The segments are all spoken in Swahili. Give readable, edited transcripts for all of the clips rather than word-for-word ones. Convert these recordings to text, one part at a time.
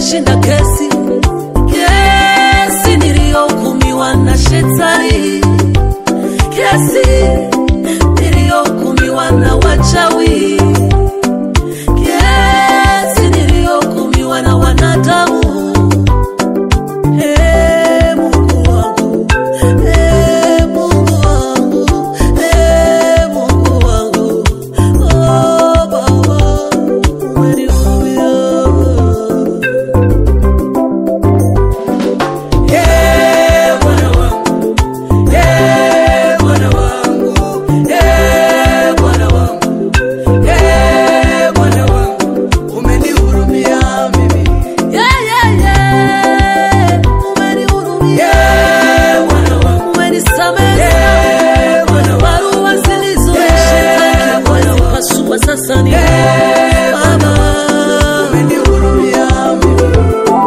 nimeshinda kesi, kesi niliyohukumiwa na shetani, kesi niliyohukumiwa na wachawi, kesi niliyohukumiwa na wanadamu. Mungu wangu, Mungu wangu, Mungu wangu, oh Baba, umenihurumia. Bwana wangu, Bwana wangu, Bwana wangu, Bwana wangu, umenihurumia mimi. Umenihurumia. Bwana wangu, umenisamehe. Barua zilizonishtaki umezipasua sasa ni Baba. Umenihurumia mimi.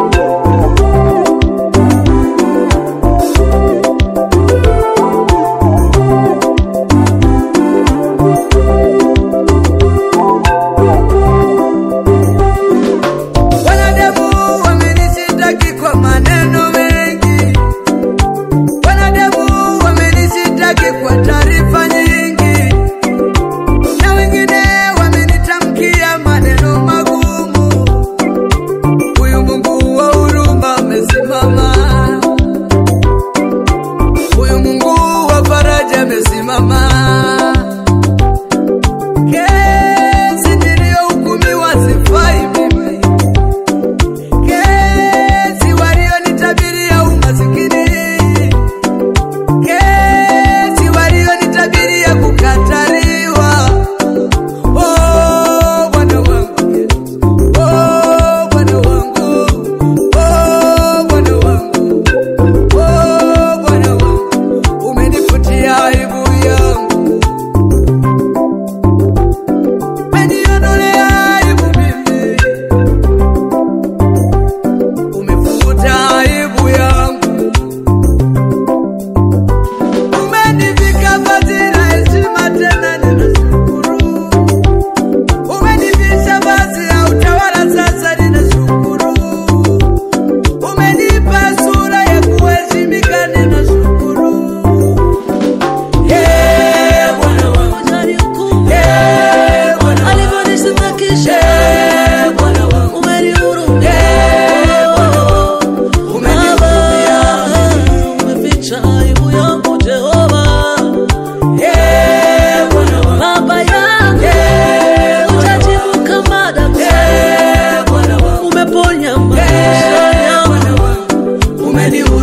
Wanadamu wamenishtaki kwa maneno mengi, wanadamu wamenishtaki kwa taarifa nyingi, na wengine wamenitamkia maneno magumu. Huyu Mungu wa huruma amesimama, huyu Mungu wa faraja amesimama. Kesi niliyohukumiwa sifai mimi, kesi walionitabiria umasikini, kesi walionitabiria kukataliwa. Oh Bwana wangu, oh Bwana wangu, oh Bwana wangu, oh Bwana wangu, umenifutia aibu yangu, umeniondolea aibu mimi, umefuta aibu yangu, umenivika vazi la heshima tena ninashukuru, umenivisha vazi la utawala sasa ninashukuru, umenipa sura ya kuheshimika ninashukuru. Bwana wangu, Unanihukumu. Bwana wangu, Alivyonishtakisha. Bwana wangu, Umenihurumia. umenihurumia. Baba, umeficha aibu yangu Jehova. Bwana wangu, Baba yangu, hujajibu kama daktari. Bwana wangu, Umeponya maisha yangu. Bwana wangu, umenihurumia.